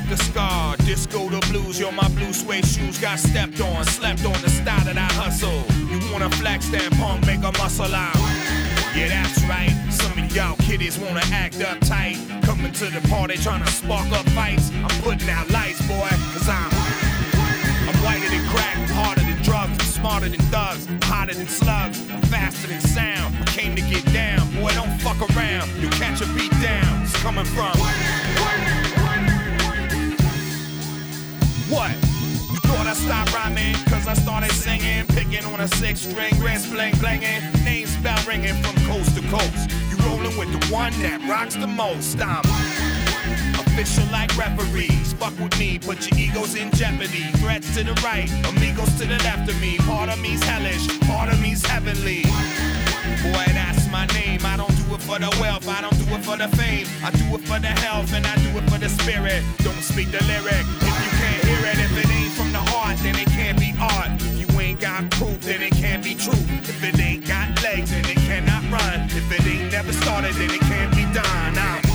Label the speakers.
Speaker 1: the scar, disco the blues. Yo, my blue suede shoes got stepped on, slept on the style that I hustle. You wanna flex, then punk, make a muscle out. Yeah, that's right. Some of y'all kiddies wanna act uptight, coming to the party trying to spark up fights. I'm putting out lights, boy, cause I'm whiter than crack, harder than drugs, I'm smarter than thugs, I'm hotter than slugs, I'm faster than sound. I came to get down, boy, don't fuck around. You catch a beat down, it's coming from what? You thought I stopped rhyming cause I started singing, picking on a 6-string, wrist bling blinging, name spell ringing from coast to coast. You rolling with the one that rocks the most. I'm official like referees. Fuck with me, put your egos in jeopardy. Threats to the right, amigos to the left of me. Part of me's hellish, part of me's heavenly. Boy, that's my name. I don't do it for the wealth, I don't do it for the fame. I do it for the health and I do it for the spirit. Don't speak the lyric if you can't hear it. If it ain't from the heart, then it can't be art. If you ain't got proof, then it can't be true. If it ain't got legs, then it cannot run. If it ain't never started, then it can't be done.